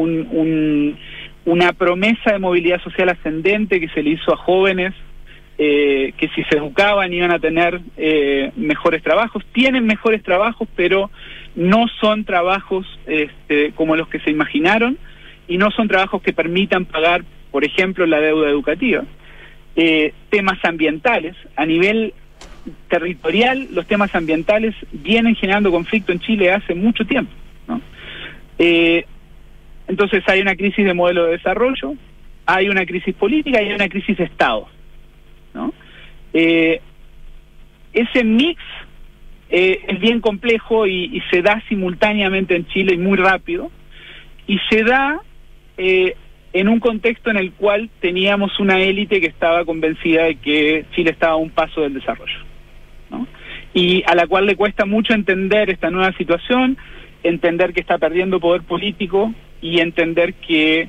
una promesa de movilidad social ascendente que se le hizo a jóvenes, que si se educaban iban a tener mejores trabajos. Tienen mejores trabajos, pero no son trabajos como los que se imaginaron, y no son trabajos que permitan pagar, por ejemplo, la deuda educativa. Temas ambientales, a nivel territorial, los temas ambientales vienen generando conflicto en Chile hace mucho tiempo, ¿no? Entonces hay una crisis de modelo de desarrollo, hay una crisis política y hay una crisis de Estado, ¿no? Ese mix es bien complejo y se da simultáneamente en Chile y muy rápido, y se da en un contexto en el cual teníamos una élite que estaba convencida de que Chile estaba a un paso del desarrollo, ¿no? Y a la cual le cuesta mucho entender esta nueva situación, entender que está perdiendo poder político y entender que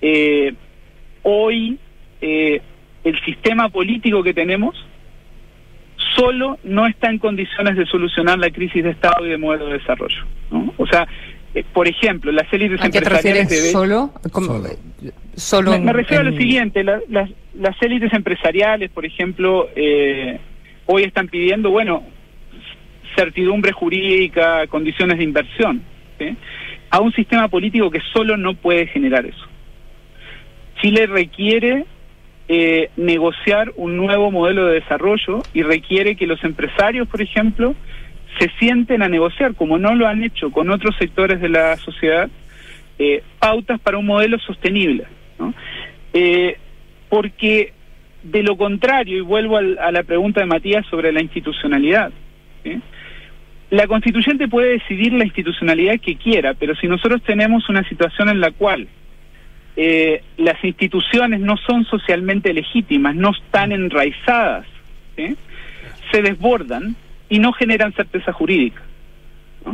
hoy el sistema político que tenemos solo no está en condiciones de solucionar la crisis de Estado y de modelo de desarrollo, ¿no? O sea, por ejemplo, las élites empresariales... ¿A qué te refieres? ¿Solo? Me refiero a lo siguiente, las élites empresariales, por ejemplo, hoy están pidiendo, certidumbre jurídica, condiciones de inversión, ¿sí? A un sistema político que solo no puede generar eso. Chile requiere negociar un nuevo modelo de desarrollo y requiere que los empresarios, por ejemplo, se sienten a negociar, como no lo han hecho con otros sectores de la sociedad, pautas para un modelo sostenible, ¿no? Porque de lo contrario, y vuelvo a la pregunta de Matías sobre la institucionalidad, ¿sí? La constituyente puede decidir la institucionalidad que quiera, pero si nosotros tenemos una situación en la cual las instituciones no son socialmente legítimas, no están enraizadas, ¿sí? Se desbordan y no generan certeza jurídica, ¿no?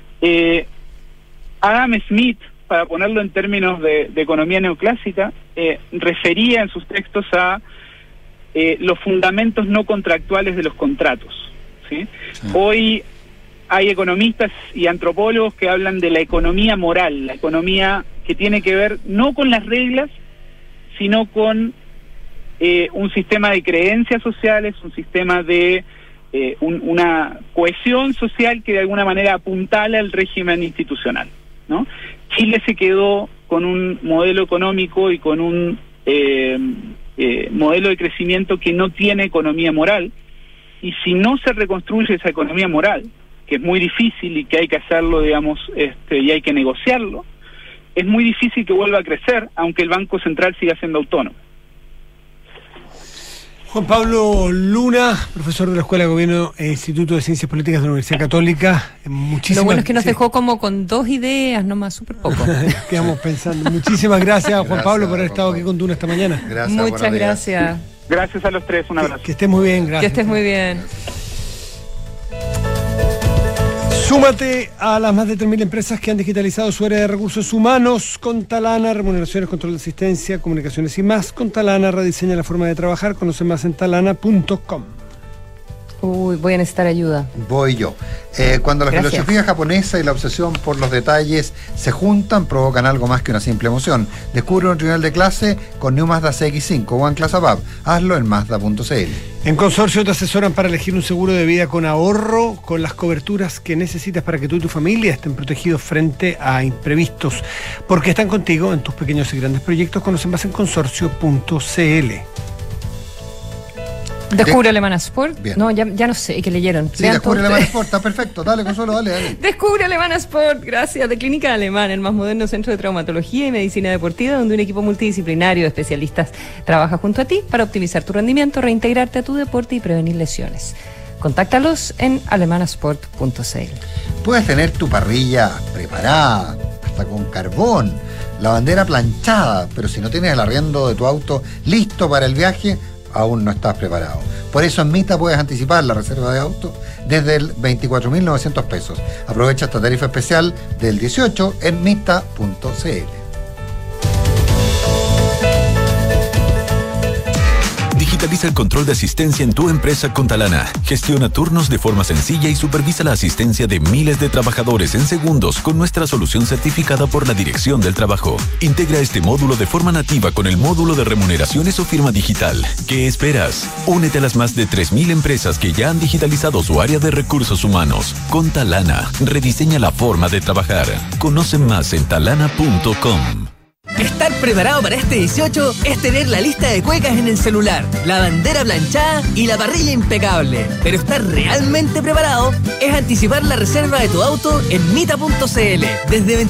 Adam Smith, para ponerlo en términos de economía neoclásica, refería en sus textos a los fundamentos no contractuales de los contratos, ¿sí? Sí. Hoy hay economistas y antropólogos que hablan de la economía moral, la economía que tiene que ver no con las reglas, sino con un sistema de creencias sociales, un sistema de una cohesión social que de alguna manera apuntala al régimen institucional, ¿no? Chile se quedó con un modelo económico y con un modelo de crecimiento que no tiene economía moral, y si no se reconstruye esa economía moral, es muy difícil y que hay que hacerlo, digamos, y hay que negociarlo, es muy difícil que vuelva a crecer, aunque el Banco Central siga siendo autónomo. Juan Pablo Luna, profesor de la Escuela de Gobierno e Instituto de Ciencias Políticas de la Universidad Católica. Lo bueno es que nos dejó como con 2 ideas nomás, súper poco. Quedamos pensando. Muchísimas gracias, Juan Pablo, por haber estado aquí con Duna esta mañana. Gracias, muchas gracias. Gracias a los tres, un abrazo. Que estés muy bien, gracias. Que estés muy bien. Súmate a las más de 3.000 empresas que han digitalizado su área de recursos humanos con Talana, remuneraciones, control de asistencia, comunicaciones y más. Con Talana rediseña la forma de trabajar. Conoce más en talana.com. Uy, voy a necesitar ayuda. Voy yo. Cuando la filosofía japonesa y la obsesión por los detalles se juntan, provocan algo más que una simple emoción. Descubre un nivel de clase con New Mazda CX-5 One Class Above. Hazlo en Mazda.cl. En Consorcio te asesoran para elegir un seguro de vida con ahorro, con las coberturas que necesitas para que tú y tu familia estén protegidos frente a imprevistos. Porque están contigo en tus pequeños y grandes proyectos. Conocen más en Consorcio.cl. Descubre Alemana Sport. Bien. No, ya no sé, que leyeron. Sí, Descubre Alemana Sport, está perfecto. Dale, Consuelo, dale. Descubre Alemana Sport, gracias. De Clínica Alemana, el más moderno centro de traumatología y medicina deportiva, donde un equipo multidisciplinario de especialistas trabaja junto a ti para optimizar tu rendimiento, reintegrarte a tu deporte y prevenir lesiones. Contáctalos en alemanasport.cl. Puedes tener tu parrilla preparada, hasta con carbón, la bandera planchada, pero si no tienes el arriendo de tu auto listo para el viaje, aún no estás preparado. Por eso en Mita puedes anticipar la reserva de auto desde el 24.900 pesos. Aprovecha esta tarifa especial del 18 en mita.cl. Digitaliza el control de asistencia en tu empresa con Talana. Gestiona turnos de forma sencilla y supervisa la asistencia de miles de trabajadores en segundos con nuestra solución certificada por la Dirección del Trabajo. Integra este módulo de forma nativa con el módulo de remuneraciones o firma digital. ¿Qué esperas? Únete a las más de 3.000 empresas que ya han digitalizado su área de recursos humanos. Con Talana, rediseña la forma de trabajar. Conoce más en talana.com. Estar preparado para este 18 es tener la lista de cuecas en el celular, la bandera planchada y la parrilla impecable. Pero estar realmente preparado es anticipar la reserva de tu auto en mita.cl desde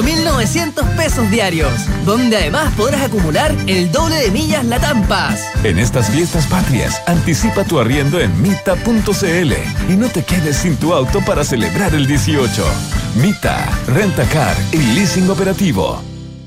24.900 pesos diarios, donde además podrás acumular el doble de millas Latam Pass. En estas fiestas patrias, anticipa tu arriendo en mita.cl y no te quedes sin tu auto para celebrar el 18. Mita, Rentacar y Leasing Operativo.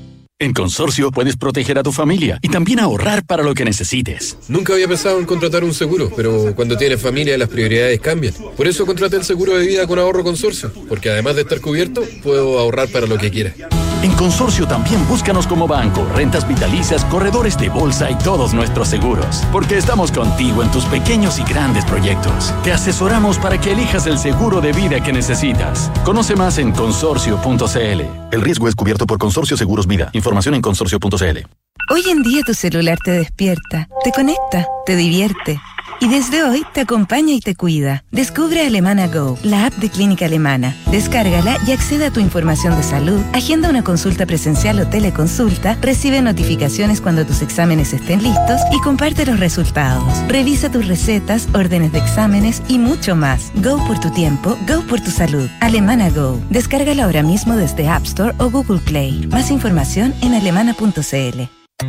En Consorcio puedes proteger a tu familia y también ahorrar para lo que necesites. Nunca había pensado en contratar un seguro, pero cuando tienes familia las prioridades cambian. Por eso contraté el seguro de vida con Ahorro Consorcio, porque además de estar cubierto, puedo ahorrar para lo que quiera. En Consorcio también búscanos como banco, rentas vitalicias, corredores de bolsa y todos nuestros seguros. Porque estamos contigo en tus pequeños y grandes proyectos. Te asesoramos para que elijas el seguro de vida que necesitas. Conoce más en consorcio.cl. El riesgo es cubierto por Consorcio Seguros Vida. Información en consorcio.cl. Hoy en día tu celular te despierta, te conecta, te divierte. Y desde hoy te acompaña y te cuida. Descubre Alemana Go, la app de Clínica Alemana. Descárgala y accede a tu información de salud, agenda una consulta presencial o teleconsulta, recibe notificaciones cuando tus exámenes estén listos y comparte los resultados. Revisa tus recetas, órdenes de exámenes y mucho más. Go por tu tiempo, go por tu salud. Alemana Go. Descárgala ahora mismo desde App Store o Google Play. Más información en alemana.cl.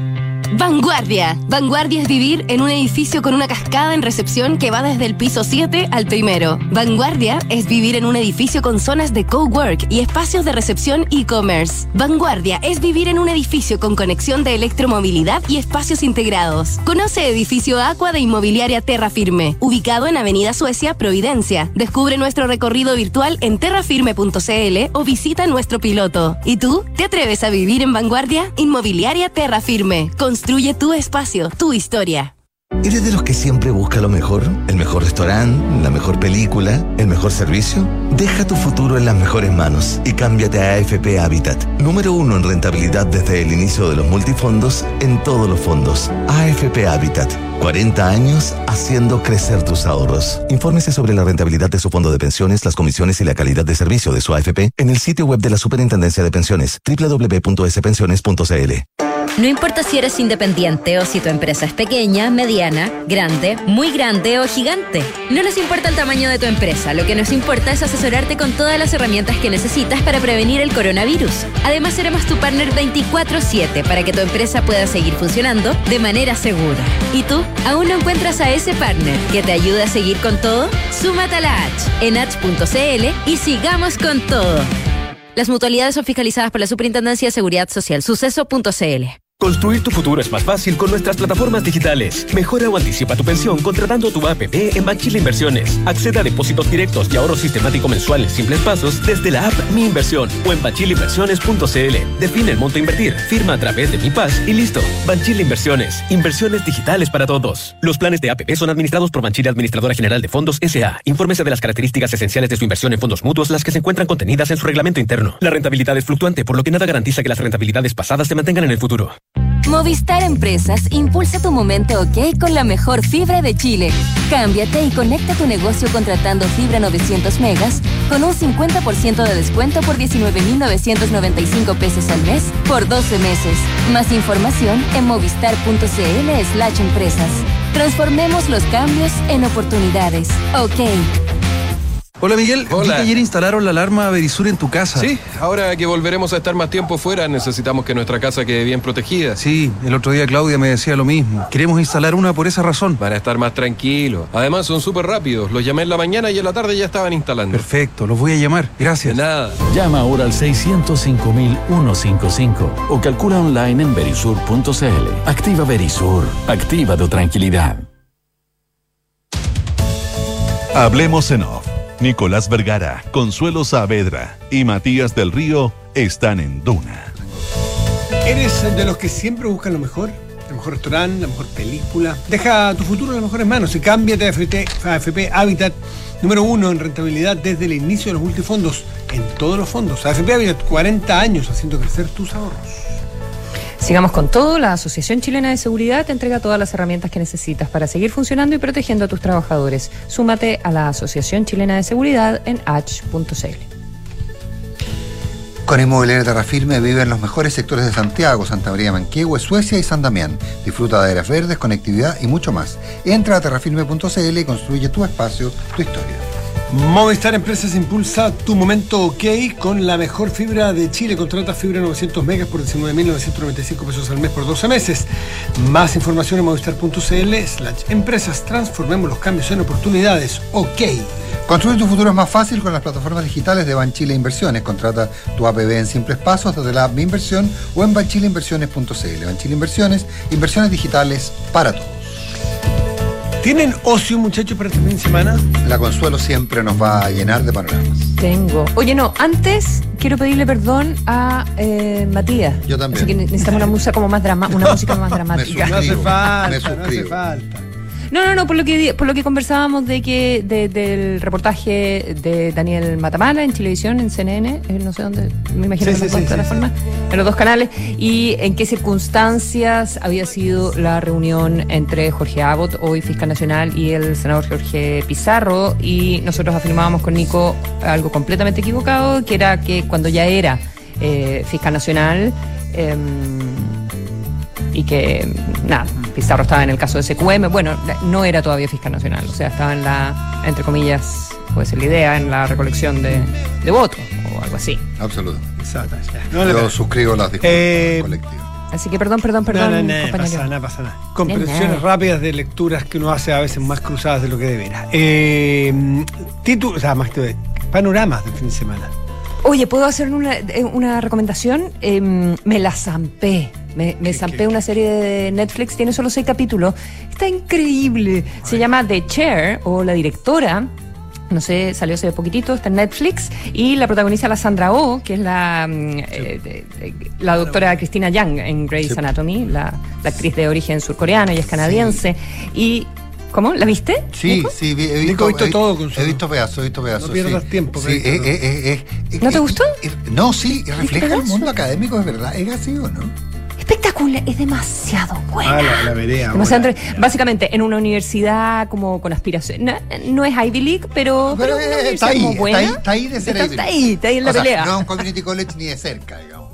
Vanguardia. Vanguardia es vivir en un edificio con una cascada en recepción que va desde el piso 7 al primero. Vanguardia es vivir en un edificio con zonas de cowork y espacios de recepción e-commerce. Vanguardia es vivir en un edificio con conexión de electromovilidad y espacios integrados. Conoce Edificio Aqua de Inmobiliaria Terra Firme, ubicado en Avenida Suecia, Providencia. Descubre nuestro recorrido virtual en terrafirme.cl o visita nuestro piloto. ¿Y tú? ¿Te atreves a vivir en Vanguardia? Inmobiliaria Terra Firme. Construye tu espacio, tu historia. ¿Eres de los que siempre busca lo mejor? ¿El mejor restaurante? ¿La mejor película? ¿El mejor servicio? Deja tu futuro en las mejores manos y cámbiate a AFP Habitat. Número 1 en rentabilidad desde el inicio de los multifondos en todos los fondos. AFP Habitat. 40 años haciendo crecer tus ahorros. Infórmese sobre la rentabilidad de su fondo de pensiones, las comisiones y la calidad de servicio de su AFP en el sitio web de la Superintendencia de Pensiones, www.spensiones.cl. No importa si eres independiente o si tu empresa es pequeña, mediana, grande, muy grande o gigante. No nos importa el tamaño de tu empresa, lo que nos importa es asesorarte con todas las herramientas que necesitas para prevenir el coronavirus. Además, seremos tu partner 24/7 para que tu empresa pueda seguir funcionando de manera segura. ¿Y tú? ¿Aún no encuentras a ese partner que te ayude a seguir con todo? Súmate a la H en H.cl y sigamos con todo. Las mutualidades son fiscalizadas por la Superintendencia de Seguridad Social. Suceso.cl. Construir tu futuro es más fácil con nuestras plataformas digitales. Mejora o anticipa tu pensión contratando tu APP en Banchile Inversiones. Acceda a depósitos directos y ahorro sistemático mensual en simples pasos desde la app Mi Inversión o en banchileinversiones.cl. Define el monto a invertir, firma a través de Mi Paz y listo. Banchile Inversiones. Inversiones digitales para todos. Los planes de APP son administrados por Banchile Administradora General de Fondos S.A. Infórmese de las características esenciales de su inversión en fondos mutuos, las que se encuentran contenidas en su reglamento interno. La rentabilidad es fluctuante, por lo que nada garantiza que las rentabilidades pasadas se mantengan en el futuro. Movistar Empresas impulsa tu momento OK con la mejor fibra de Chile. Cámbiate y conecta tu negocio contratando fibra 900 megas con un 50% de descuento por 19.995 pesos al mes por 12 meses. Más información en movistar.cl/empresas. Transformemos los cambios en oportunidades. OK. Hola Miguel, Hola. vi que ayer instalaron la alarma Verisur en tu casa. Sí, ahora que volveremos a estar más tiempo fuera, necesitamos que nuestra casa quede bien protegida. Sí, el otro día Claudia me decía lo mismo. Queremos instalar una por esa razón. Para estar más tranquilos. Además son súper rápidos. Los llamé en la mañana y en la tarde ya estaban instalando. Perfecto, los voy a llamar. Gracias. De nada. Llama ahora al 605.155 o calcula online en verisur.cl. Activa Verisur. Activa tu tranquilidad. Hablemos en off. Nicolás Vergara, Consuelo Saavedra y Matías del Río están en Duna. ¿Eres de los que siempre buscan lo mejor? El mejor restaurante, la mejor película. Deja tu futuro en las mejores manos y cámbiate a AFP Habitat, número 1 en rentabilidad desde el inicio de los multifondos, en todos los fondos. AFP Habitat, 40 años haciendo crecer tus ahorros. Sigamos con todo. La Asociación Chilena de Seguridad te entrega todas las herramientas que necesitas para seguir funcionando y protegiendo a tus trabajadores. Súmate a la Asociación Chilena de Seguridad en h.cl. Con Inmobiliaria Terrafirme vive en los mejores sectores de Santiago, Santa María Manquehue, Suecia y San Damián. Disfruta de áreas verdes, conectividad y mucho más. Entra a terrafirme.cl y construye tu espacio, tu historia. Movistar Empresas impulsa tu momento OK con la mejor fibra de Chile. Contrata fibra 900 megas por 19.995 pesos al mes por 12 meses. Más información en movistar.cl/empresas. Transformemos los cambios en oportunidades. OK. Construir tu futuro es más fácil con las plataformas digitales de Banchile Inversiones. Contrata tu APB en simples pasos desde la app Mi Inversión o en banchileinversiones.cl. Banchile Inversiones, inversiones digitales para todos. ¿Tienen ocio, muchachos, para este fin de semana? La Consuelo siempre nos va a llenar de panoramas. Tengo. Oye, no, antes quiero pedirle perdón a Matías. Yo también. Así que necesitamos una música como más una música más dramática. No hace falta, me no hace suscribo. falta. No, por lo que conversábamos del reportaje de Daniel Matamala en Chilevisión, en CNN, no sé dónde, me imagino que en las plataformas, en los dos canales, y en qué circunstancias había sido la reunión entre Jorge Abbott, hoy fiscal nacional, y el senador Jorge Pizarro, y nosotros afirmábamos con Nico algo completamente equivocado, que era que cuando ya era fiscal nacional, y que, nada, Pizarro estaba en el caso de SQM, bueno, no era todavía fiscal nacional, o sea, estaba en la, entre comillas, puede ser la idea, en la recolección de votos, o algo así. Absoluto. Exacto. Yo suscribo las disculpas colectivas. Así que perdón, No compañero. pasa nada. Comprensiones rápidas de lecturas que uno hace a veces más cruzadas de lo que debiera. Panoramas del fin de semana. Oye, ¿puedo hacer una recomendación? Me la zampé. Me zampé una serie de Netflix, tiene solo 6 capítulos. Está increíble. Se llama The Chair, o La Directora. No sé, salió hace poquitito, está en Netflix. Y la protagoniza la Sandra Oh, que es la doctora Christina Yang en Grey's Anatomy, la actriz de origen surcoreano, ella es canadiense. Y ¿cómo? ¿La viste? Sí, ¿Nico? sí, he visto todo. He visto pedazos. No pierdas tiempo. Sí, ¿No te gustó? No, sí, refleja el mundo académico, es verdad. ¿Es así o no? Espectacular, es demasiado buena. La veré ahora. Básicamente, en una universidad como con aspiración. No es Ivy League, pero Pero una universidad está ahí, como buena. está ahí de ser Ivy League. Está ahí en la pelea. No es un community college ni de cerca, digamos.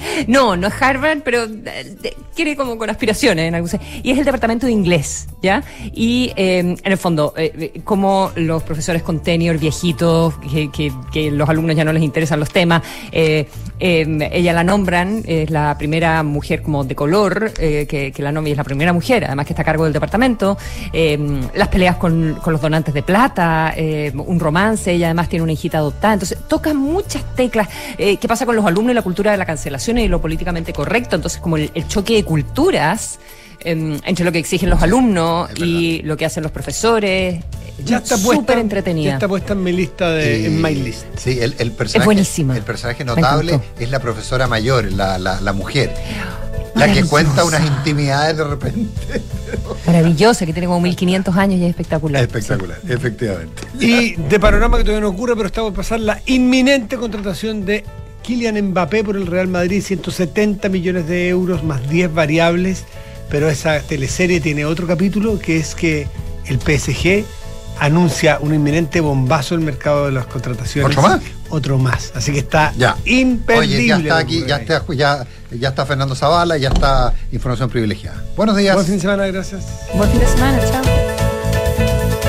No es Harvard, pero quiere como con aspiraciones en algún y es el departamento de inglés, ¿ya? Y en el fondo, como los profesores con tenure viejitos, que los alumnos ya no les interesan los temas, ella la nombran, es la primera mujer como de color, que la nombra, y es la primera mujer, además que está a cargo del departamento, las peleas con los donantes de plata, un romance, ella además tiene una hijita adoptada, entonces toca muchas teclas. ¿Qué pasa con los alumnos y la cultura de la cancelación y lo políticamente correcto? Entonces como el choque de culturas entre lo que exigen los alumnos y lo que hacen los profesores. Ya está súper entretenida. Ya está puesta en mi lista en my list. Sí, el personaje es buenísima. El personaje notable es la profesora mayor, la mujer. La que cuenta unas intimidades de repente. Maravillosa, que tiene como 1500 años y es espectacular. Espectacular, sí. Efectivamente. Y de panorama que todavía no ocurre, pero está por pasar la inminente contratación de Kylian Mbappé por el Real Madrid, 170 millones de euros más 10 variables. Pero esa teleserie tiene otro capítulo, que es que el PSG anuncia un inminente bombazo en el mercado de las contrataciones. ¿Otro más? Otro más. Así que está ya imperdible. Oye, ya está aquí, ya está Fernando Zavala, ya está Información Privilegiada. Buenos días. Buen fin de semana, gracias. Buen fin de semana, chao.